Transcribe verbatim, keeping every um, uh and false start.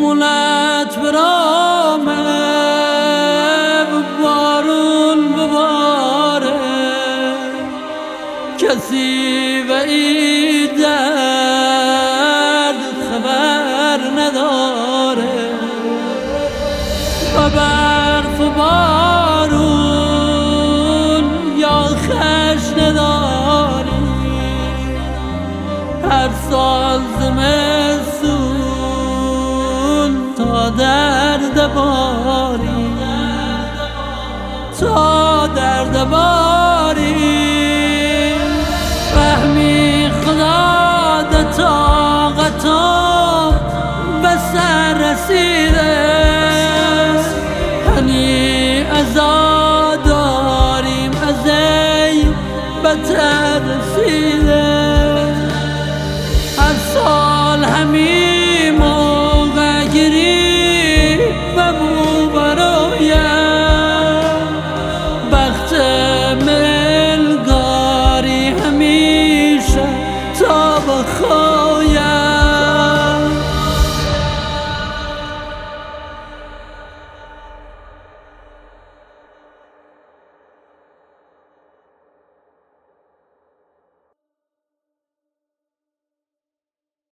مولت برامه بارون بباره کسی و ای درد خبر نداره و برف و بارون یا خش نداری هر سال زمستون تا درد باری تا درد باری فهمی خدا ده طاقتو به سر رسیده هنی ازا داریم از ای بتر رسیده هر سال همی موقع گیری و بو برایم بخت ملگاری همیشه تا بخوای